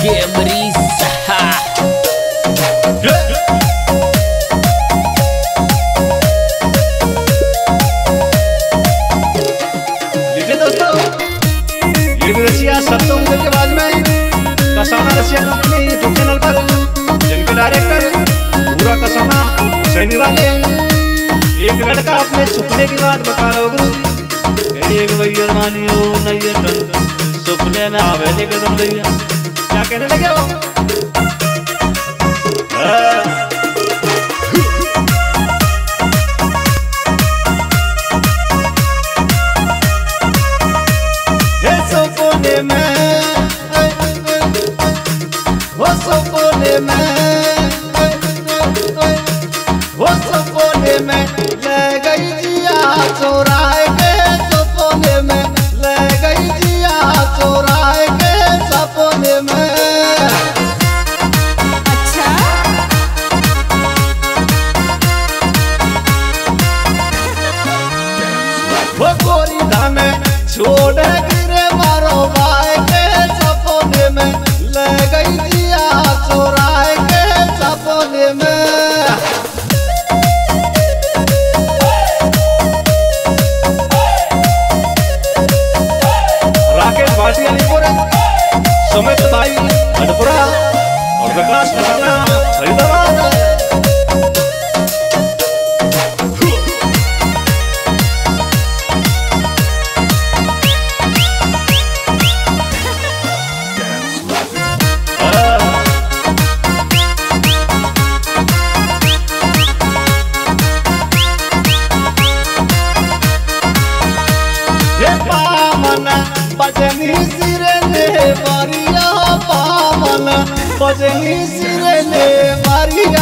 DJ Marisa. लीजिए दोस्तों, ये भी रसिया सत्तों के बाद में Kasana Rasiya company YouTube channel पर जिनके डायरेक्टर पूरा कसाना सैनी वाले एक लड़का अपने सुपने की बात बता रहा होगा। एक भैया मानियो नहीं सुपने में आवे लेके तुम भैया क्या कहने लगे हो? सपने में वो सपने में ले गई जिया चोराए के सपने में ले गई जिया चोराए के सपने में। अच्छा वो गोरी धामे छोड़ गिरे मारो भाई के सपने में ले गई जिया चोराए के सपने में। राकेश भाटिया सुमित भाई हडपुरा और विकास कसाना फरीदाबाद। बजनी सिरे ने मारिया पावन बजनी सिरे ने मारिया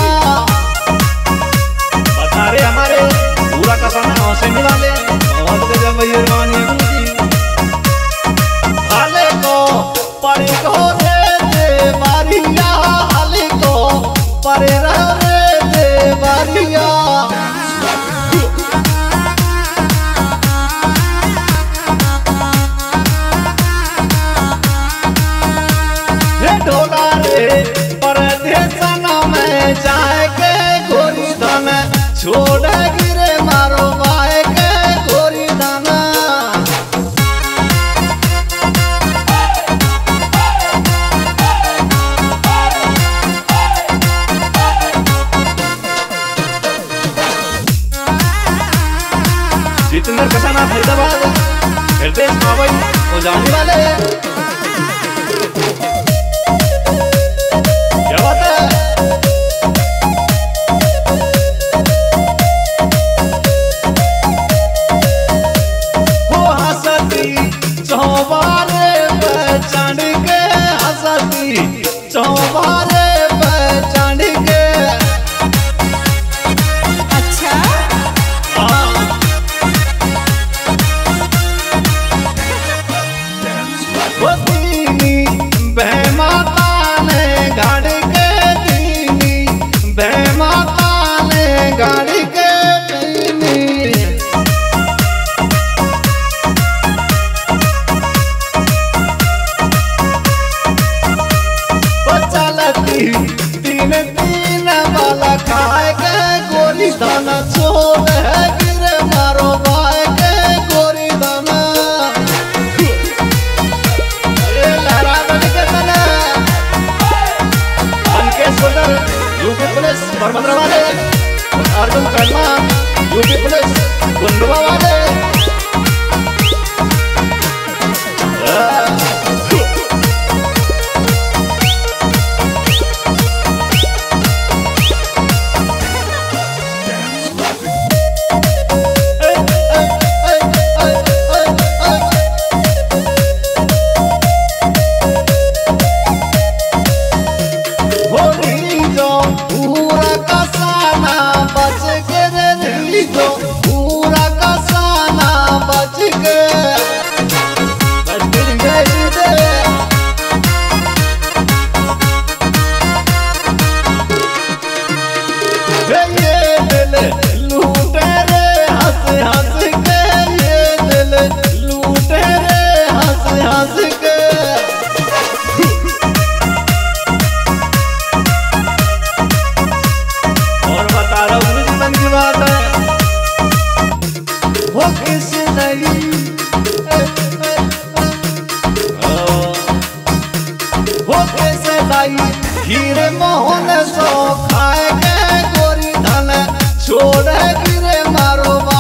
बता रहे हमारे पूरा कसाना सैनी वाले बहुत गजब मेहरबानी हाले को परे को रे मारिया हाले को परे रे मारिया। ढोला रे परदेसना में जाके गोरी धन छोड़ गिरे मारो भाई के गोरी धन। जितेंद्र कसाना फरीदाबाद हृदय मावई वो जाने वाले चौबारे पहचान के हंसती चौबारे पहचान के। अच्छा वो दीनी बहमाता ने गाड़ी के दीनी बहमाता ने गाड़ी के दीनी। तीन तीन वाला खाए के गोरी दाना छोड़ है गिरे मारो भाई के गोरी दाना। लहरा बन के तले अंकेश सोल्डर यूपी पुलिस बरमंदरा वाले अर्जुन कर्मा यूपी पुलिस गुंडवा वाले। पूरा कसाना बच के रे पूरा कसाना बच के लूटे रे हंस हंस के ये दिल लूटे रे हंस हंस के। किस नहीं हो कैसे लाई हीरे मोहन सो खाए के गोरी धन छोड़ गिरे मारो